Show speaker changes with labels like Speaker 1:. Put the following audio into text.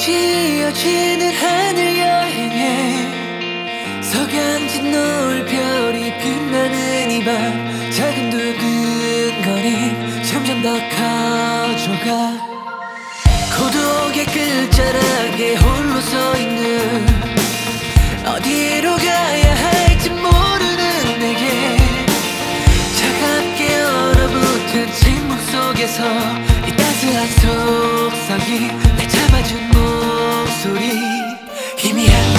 Speaker 1: 지어지는 하늘 여행에 석양진 노을 별이 빛나는 이 밤 작은 두근거림 점점 더 커져가 고독의 끝자락에 홀로 서 있는 어디로 가야 할지 모르는 내게 차갑게 얼어붙은 침묵 속에서 이 따스한 속삭임 날 잡아준 목소리 희미한